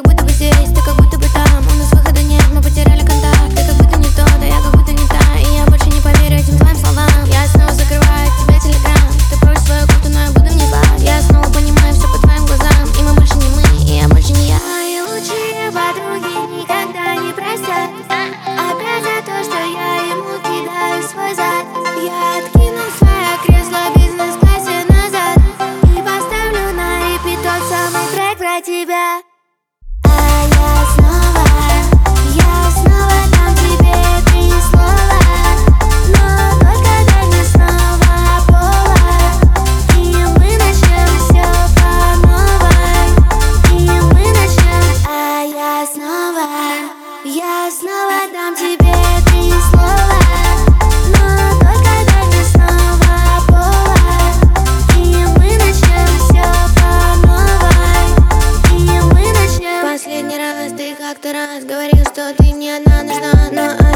будто бы здесь, ты как будто бы там. У нас выхода нет, мы потеряли контакт. Ты как будто не то, да я как будто не та. И я больше не поверю этим твоим словам. Я снова закрываю от тебя телеграм. Ты просишь свою кофту, но я буду не спать. Я снова понимаю все по твоим глазам. И мы больше не мы, и я больше не я. Мои лучшие подруги никогда не простят. Опять за то, что я ему кидаю свой зад. Я откину свое кресло в бизнес-классе назад и поставлю на репит тот самый трек про тебя. А я снова дам тебе 3 слова, но только дай мне снова повод, и мы начнем все по новой, и мы начнем. А я снова дам тебе 3 слова, но только дай мне снова повод, и мы начнем все по новой, и мы начнем. Последний раз ты как-то раз говорил, что ты мне одна нужна, но